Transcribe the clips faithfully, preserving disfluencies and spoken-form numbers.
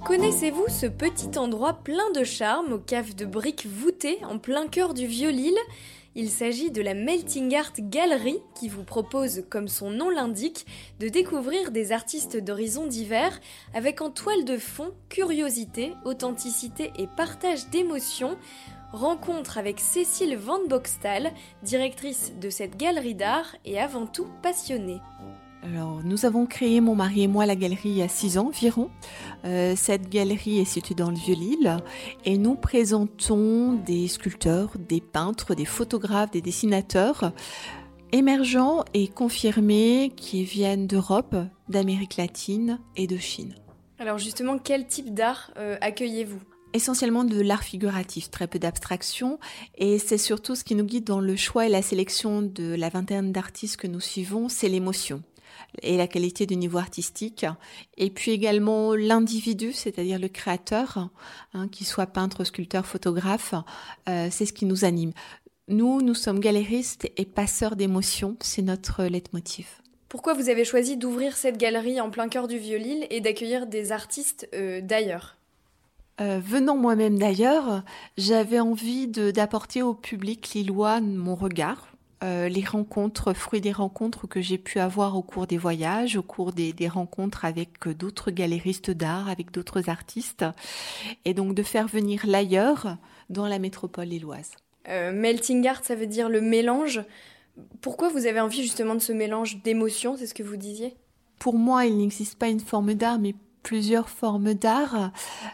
Connaissez-vous ce petit endroit plein de charme aux caves de briques voûtées en plein cœur du Vieux-Lille ? Il s'agit de la Melting Art Gallery qui vous propose, comme son nom l'indique, de découvrir des artistes d'horizons divers avec en toile de fond curiosité, authenticité et partage d'émotions. Rencontre avec Cécile Van Boxtal, directrice de cette galerie d'art et avant tout passionnée. Alors, nous avons créé, mon mari et moi, la galerie il y a six ans environ. Euh, cette galerie est située dans le Vieux-Lille et nous présentons des sculpteurs, des peintres, des photographes, des dessinateurs émergents et confirmés qui viennent d'Europe, d'Amérique latine et de Chine. Alors justement, quel type d'art euh, accueillez-vous ? Essentiellement de l'art figuratif, très peu d'abstraction, et c'est surtout ce qui nous guide dans le choix et la sélection de la vingtaine d'artistes que nous suivons, c'est l'émotion et la qualité du niveau artistique, et puis également l'individu, c'est-à-dire le créateur, hein, qu'il soit peintre, sculpteur, photographe, euh, c'est ce qui nous anime. Nous, nous sommes galéristes et passeurs d'émotions, c'est notre leitmotiv. Pourquoi vous avez choisi d'ouvrir cette galerie en plein cœur du Vieux-Lille et d'accueillir des artistes euh, d'ailleurs ? Euh, venant moi-même d'ailleurs, j'avais envie de, d'apporter au public lillois mon regard, euh, les rencontres, fruits des rencontres que j'ai pu avoir au cours des voyages, au cours des, des rencontres avec d'autres galéristes d'art, avec d'autres artistes, et donc de faire venir l'ailleurs dans la métropole lilloise. Euh, melting art, ça veut dire le mélange. Pourquoi vous avez envie justement de ce mélange d'émotions, c'est ce que vous disiez ? Pour moi, il n'existe pas une forme d'art, mais plusieurs formes d'art,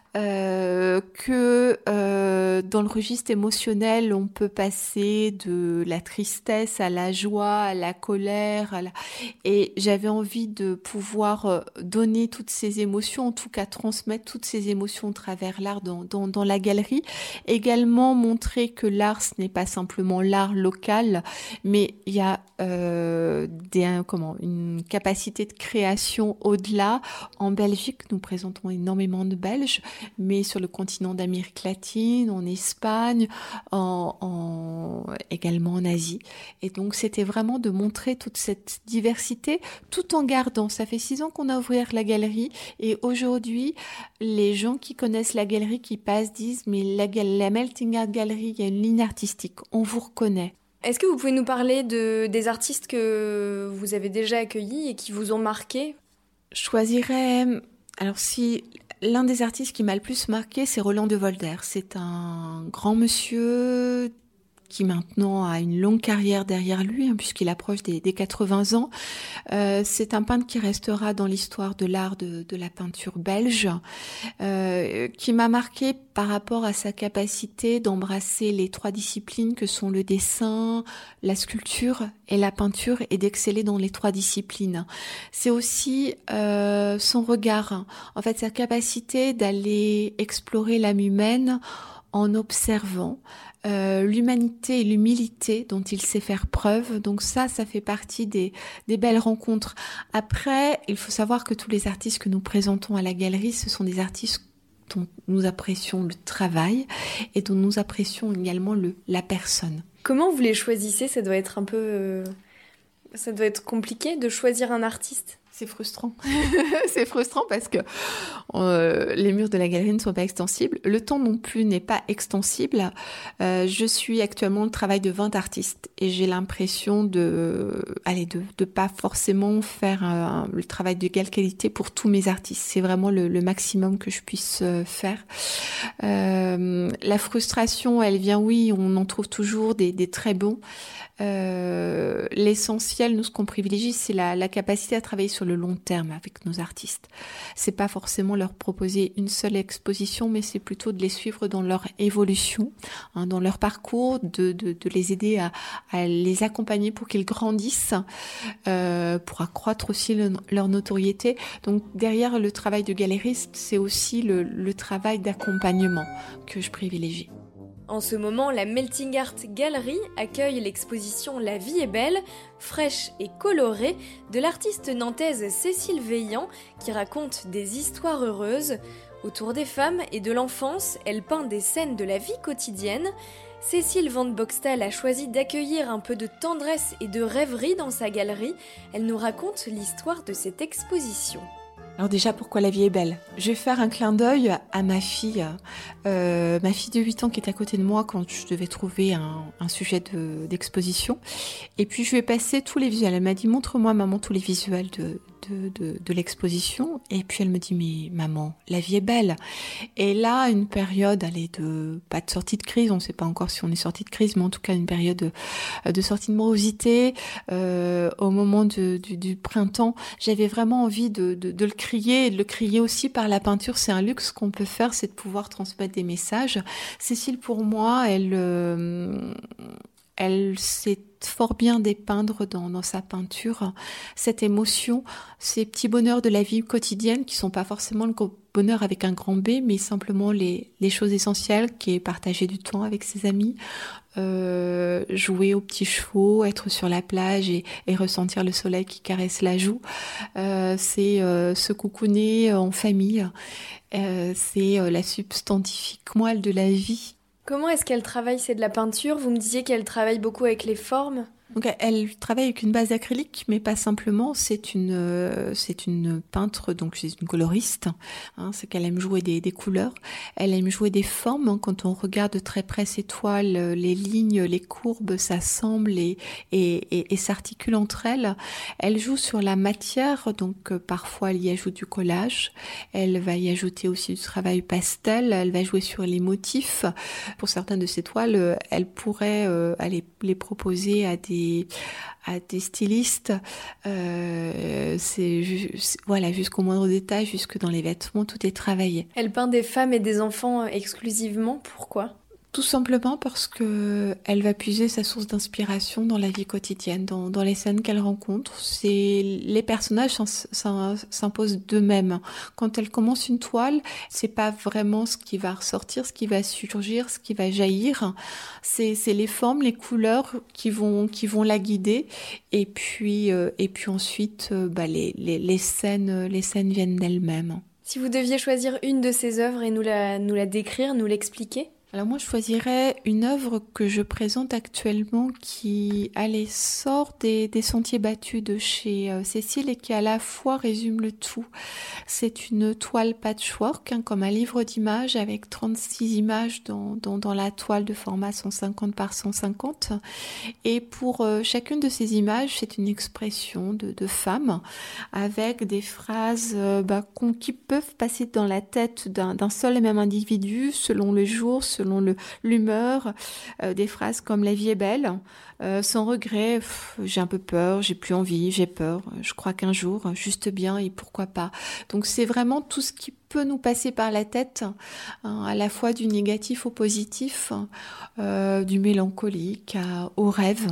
euh, que euh, dans le registre émotionnel, on peut passer de la tristesse à la joie, à la colère, à la... et j'avais envie de pouvoir donner toutes ces émotions, en tout cas transmettre toutes ces émotions à travers l'art dans, dans, dans la galerie. Également montrer que l'art, ce n'est pas simplement l'art local, mais il y a euh, des, comment, une capacité de création au-delà. En Belgique, nous présentons énormément de Belges, mais sur le continent d'Amérique latine, en Espagne, en, en, également en Asie. Et donc, c'était vraiment de montrer toute cette diversité, tout en gardant. Ça fait six ans qu'on a ouvert la galerie, et aujourd'hui, les gens qui connaissent la galerie, qui passent, disent, mais la, la Melting Art Gallery, il y a une ligne artistique, on vous reconnaît. Est-ce que vous pouvez nous parler de, des artistes que vous avez déjà accueillis et qui vous ont marqué ? Je choisirais... Alors si l'un des artistes qui m'a le plus marqué, c'est Roland de Volder. C'est un grand monsieur qui maintenant a une longue carrière derrière lui, hein, puisqu'il approche des, des quatre-vingts ans. Euh, c'est un peintre qui restera dans l'histoire de l'art de, de la peinture belge, euh, qui m'a marqué par rapport à sa capacité d'embrasser les trois disciplines que sont le dessin, la sculpture et la peinture, et d'exceller dans les trois disciplines. C'est aussi euh, son regard, en fait, sa capacité d'aller explorer l'âme humaine en observant euh, l'humanité et l'humilité dont il sait faire preuve. Donc ça, ça fait partie des, des belles rencontres. Après, il faut savoir que tous les artistes que nous présentons à la galerie, ce sont des artistes dont nous apprécions le travail et dont nous apprécions également le, la personne. Comment vous les choisissez ? Ça doit être un peu... Euh... Ça doit être compliqué de choisir un artiste ? C'est frustrant. C'est frustrant parce que euh, les murs de la galerie ne sont pas extensibles. Le temps non plus n'est pas extensible. Euh, je suis actuellement au travail de vingt artistes et j'ai l'impression de, allez, de, de pas forcément faire un, le travail d'égale qualité pour tous mes artistes. C'est vraiment le, le maximum que je puisse faire. Euh, la frustration, elle vient, oui, on en trouve toujours des, des très bons. Euh, l'essentiel, nous, ce qu'on privilégie, c'est la, la capacité à travailler sur le long terme avec nos artistes. C'est pas forcément leur proposer une seule exposition, mais c'est plutôt de les suivre dans leur évolution, hein, dans leur parcours, de, de, de les aider à, à les accompagner pour qu'ils grandissent, euh, pour accroître aussi le, leur notoriété. Donc derrière le travail de galériste, c'est aussi le, le travail d'accompagnement que je privilégie. En ce moment, la Melting Art Gallery accueille l'exposition La vie est belle, fraîche et colorée de l'artiste nantaise Cécile Veillant qui raconte des histoires heureuses. Autour des femmes et de l'enfance, elle peint des scènes de la vie quotidienne. Cécile Van Boxtal a choisi d'accueillir un peu de tendresse et de rêverie dans sa galerie. Elle nous raconte l'histoire de cette exposition. Alors déjà, pourquoi la vie est belle ? Je vais faire un clin d'œil à ma fille, euh, ma fille de huit ans qui est à côté de moi quand je devais trouver un, un sujet de, d'exposition. Et puis je lui ai passé tous les visuels. Elle m'a dit, montre-moi maman tous les visuels de, de, de, de l'exposition. Et puis elle me dit, mais maman, la vie est belle. Et là, une période, elle est de, pas de sortie de crise, on ne sait pas encore si on est sorti de crise, mais en tout cas une période de, de sortie de morosité. Euh, au moment de, du, du printemps, j'avais vraiment envie de, de, de le crier et de le crier aussi par la peinture. C'est un luxe qu'on peut faire, c'est de pouvoir transmettre des messages. Cécile, pour moi, elle, euh, elle sait fort bien dépeindre dans, dans sa peinture cette émotion, ces petits bonheurs de la vie quotidienne qui sont pas forcément le bonheur avec un grand B, mais simplement les, les choses essentielles, qui est partager du temps avec ses amis, euh, jouer aux petits chevaux, être sur la plage et, et ressentir le soleil qui caresse la joue. Euh, c'est euh, se coucouner en famille. Euh, c'est euh, la substantifique moelle de la vie. Comment est-ce qu'elle travaille ? C'est de la peinture ? Vous me disiez qu'elle travaille beaucoup avec les formes. Donc elle travaille avec une base acrylique, mais pas simplement. C'est une euh, c'est une peintre, donc c'est une coloriste. Hein, c'est qu'elle aime jouer des, des couleurs. Elle aime jouer des formes. Hein, quand on regarde de très près ses toiles, les lignes, les courbes s'assemblent et et, et, et s'articulent entre elles. Elle joue sur la matière, donc euh, parfois elle y ajoute du collage. Elle va y ajouter aussi du travail pastel. Elle va jouer sur les motifs. Pour certaines de ses toiles, elle pourrait euh, aller les proposer à des à des stylistes, euh, c'est, c'est voilà, jusqu'au moindre détail, jusque dans les vêtements, tout est travaillé. Elle peint des femmes et des enfants exclusivement, pourquoi ? Tout simplement parce que elle va puiser sa source d'inspiration dans la vie quotidienne, dans, dans les scènes qu'elle rencontre. C'est, les personnages s'imposent d'eux-mêmes. Quand elle commence une toile, c'est pas vraiment ce qui va ressortir, ce qui va surgir, ce qui va jaillir. C'est, c'est les formes, les couleurs qui vont, qui vont la guider. Et puis, euh, et puis ensuite, euh, bah, les, les, les scènes, les scènes viennent d'elles-mêmes. Si vous deviez choisir une de ses œuvres et nous la, nous la décrire, nous l'expliquer ? Alors moi, je choisirais une œuvre que je présente actuellement qui, allez, sort des, des sentiers battus de chez euh, Cécile et qui à la fois résume le tout. C'est une toile patchwork, hein, comme un livre d'images avec trente-six images dans, dans, dans la toile de format cent cinquante par cent cinquante. Et pour euh, chacune de ces images, c'est une expression de, de femme avec des phrases euh, bah, qu'on, qui peuvent passer dans la tête d'un, d'un seul et même individu selon le jour, selon selon le, l'humeur, euh, des phrases comme « la vie est belle euh, »,« sans regret pff, »,« j'ai un peu peur »,« j'ai plus envie »,« j'ai peur »,« je crois qu'un jour, juste bien et pourquoi pas ». Donc c'est vraiment tout ce qui peut nous passer par la tête, hein, à la fois du négatif au positif, euh, du mélancolique à, au rêve.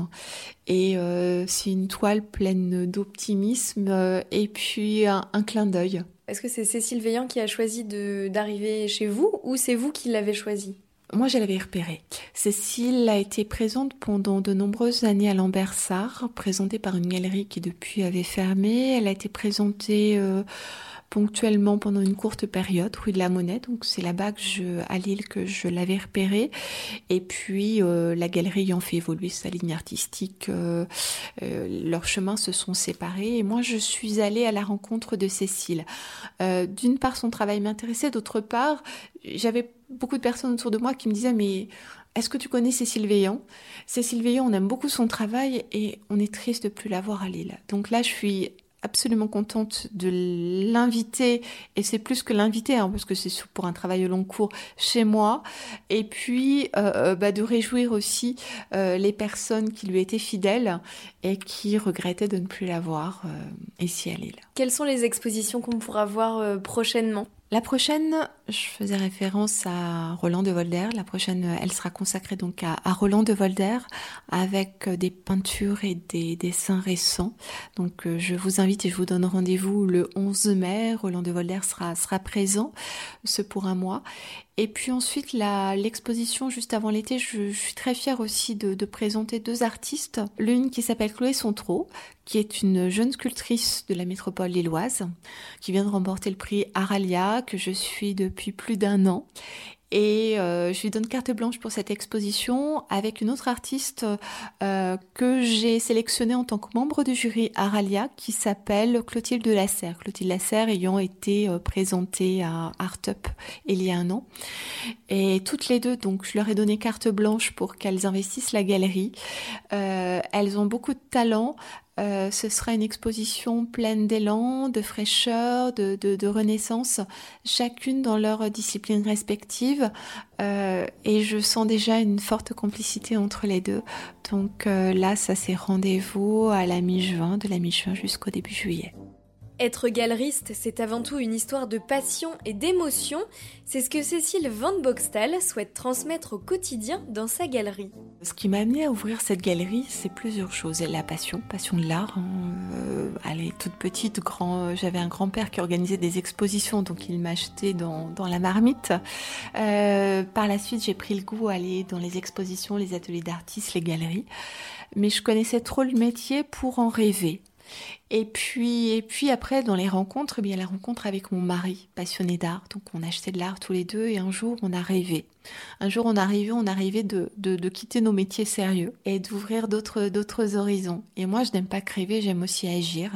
Et euh, c'est une toile pleine d'optimisme euh, et puis un, un clin d'œil. Est-ce que c'est Cécile Veillant qui a choisi de, d'arriver chez vous ou c'est vous qui l'avez choisi ? Moi, je l'avais repérée. Cécile a été présente pendant de nombreuses années à Lambersart, présentée par une galerie qui depuis avait fermé. Elle a été présentée euh, ponctuellement pendant une courte période, rue de la Monnaie. Donc c'est là-bas que je, à Lille, que je l'avais repérée. Et puis euh, la galerie ayant fait évoluer sa ligne artistique, euh, euh, leurs chemins se sont séparés. Et moi, je suis allée à la rencontre de Cécile. Euh, d'une part, son travail m'intéressait. D'autre part, j'avais beaucoup de personnes autour de moi qui me disaient « mais est-ce que tu connais Cécile Veillant ?» Cécile Veillant, on aime beaucoup son travail et on est triste de plus la voir à Lille. Donc là, je suis absolument contente de l'inviter, et c'est plus que l'inviter, hein, parce que c'est pour un travail au long cours chez moi, et puis euh, bah, de réjouir aussi euh, les personnes qui lui étaient fidèles et qui regrettaient de ne plus la voir euh, ici à Lille. Quelles sont les expositions qu'on pourra voir euh, prochainement ? La prochaine, je faisais référence à Roland de Volder. La prochaine, elle sera consacrée donc à, à Roland de Volder avec des peintures et des dessins récents. Donc je vous invite et je vous donne rendez-vous le onze mai. Roland de Volder sera, sera présent, ce pour un mois. Et puis ensuite, la, l'exposition juste avant l'été, je, je suis très fière aussi de, de présenter deux artistes. L'une qui s'appelle Chloé Sontreau, qui est une jeune sculptrice de la métropole lilloise, qui vient de remporter le prix Aralia, que je suis depuis plus d'un an. Et euh, je lui donne carte blanche pour cette exposition avec une autre artiste euh, que j'ai sélectionnée en tant que membre du jury Aralia, qui s'appelle Clotilde Lasserre. Clotilde Lasserre ayant été euh, présentée à Art Up il y a un an. Et toutes les deux, donc je leur ai donné carte blanche pour qu'elles investissent la galerie. Euh, elles ont beaucoup de talent. Euh, ce sera une exposition pleine d'élan, de fraîcheur, de, de, de renaissance, chacune dans leur discipline respective. Euh, et je sens déjà une forte complicité entre les deux. Donc euh, là, ça c'est rendez-vous à la mi-juin, de la mi-juin jusqu'au début juillet. Être galeriste, c'est avant tout une histoire de passion et d'émotion. C'est ce que Cécile Van Boxtal souhaite transmettre au quotidien dans sa galerie. Ce qui m'a amenée à ouvrir cette galerie, c'est plusieurs choses. La passion, passion de l'art. Hein. Euh, elle est toute petite, grand, j'avais un grand-père qui organisait des expositions, donc il m'a acheté dans, dans la marmite. Euh, par la suite, j'ai pris le goût à aller dans les expositions, les ateliers d'artistes, les galeries. Mais je connaissais trop le métier pour en rêver. Et puis, et puis après, dans les rencontres, eh bien, la rencontre avec mon mari, passionné d'art. Donc, on achetait de l'art tous les deux et un jour, on a rêvé. Un jour, on a rêvé, on a rêvé de, de, de quitter nos métiers sérieux et d'ouvrir d'autres, d'autres horizons. Et moi, je n'aime pas que rêver, j'aime aussi agir.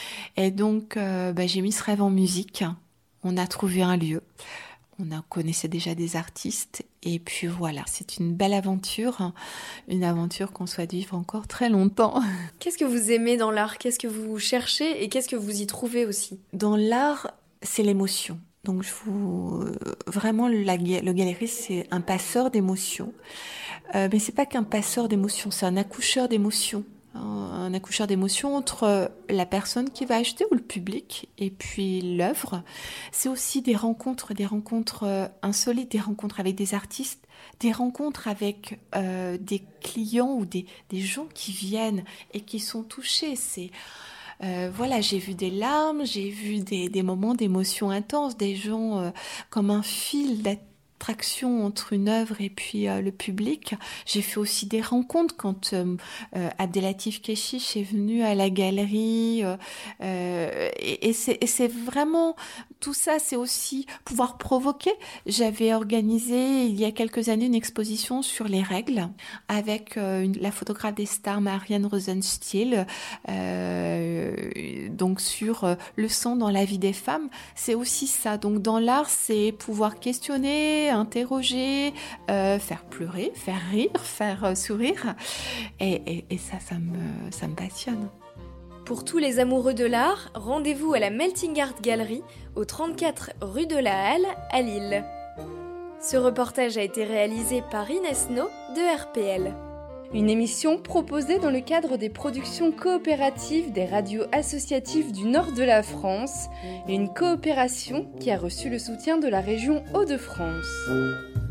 Et donc, euh, bah, j'ai mis ce rêve en musique. On a trouvé un lieu. On en connaissait déjà des artistes et puis voilà, c'est une belle aventure, une aventure qu'on souhaite vivre encore très longtemps. Qu'est-ce que vous aimez dans l'art ? Qu'est-ce que vous cherchez et qu'est-ce que vous y trouvez aussi ? Dans l'art, c'est l'émotion. Donc je vous... vraiment, la... le galeriste, c'est un passeur d'émotions. Euh, mais c'est pas qu'un passeur d'émotions, c'est un accoucheur d'émotions. Un accoucheur d'émotions entre la personne qui va acheter ou le public et puis l'œuvre. C'est aussi des rencontres, des rencontres insolites, des rencontres avec des artistes, des rencontres avec euh, des clients ou des, des gens qui viennent et qui sont touchés. C'est, euh, voilà, j'ai vu des larmes, j'ai vu des, des moments d'émotion intense, des gens euh, comme un fil d'attention, traction entre une œuvre et puis euh, le public. J'ai fait aussi des rencontres quand euh, euh, Abdelatif Kechiche est venu à la galerie euh, euh, et, et, c'est, et c'est vraiment tout ça, c'est aussi pouvoir provoquer. J'avais organisé il y a quelques années une exposition sur les règles avec euh, une, la photographe des stars Marianne Rosenstiel, euh, donc sur euh, le sang dans la vie des femmes. C'est aussi ça. Donc dans l'art, c'est pouvoir questionner, interroger, euh, faire pleurer, faire rire, faire euh, sourire. Et, et, et ça, ça me, ça me passionne. Pour tous les amoureux de l'art, rendez-vous à la Melting Art Gallery, au trente-quatre rue de la Halle, à Lille. Ce reportage a été réalisé par Inès No de R P L. Une émission proposée dans le cadre des productions coopératives des radios associatives du nord de la France et une coopération qui a reçu le soutien de la région Hauts-de-France.